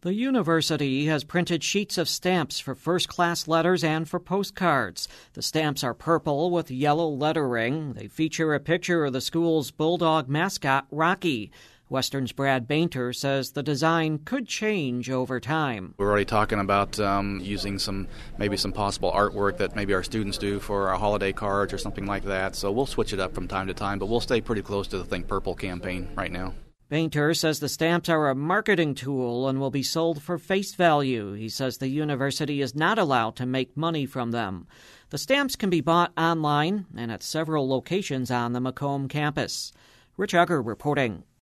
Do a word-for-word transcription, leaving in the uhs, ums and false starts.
The university has printed sheets of stamps for first-class letters and for postcards. The stamps are purple with yellow lettering. They feature a picture of the school's bulldog mascot, Rocky. Western's Brad Bainter says the design could change over time. We're already talking about um, using some, maybe some possible artwork that maybe our students do for our holiday cards or something like that. So we'll switch it up from time to time, but we'll stay pretty close to the Think Purple campaign right now. Bainter says the stamps are a marketing tool and will be sold for face value. He says the university is not allowed to make money from them. The stamps can be bought online and at several locations on the Macomb campus. Rich Ugger reporting.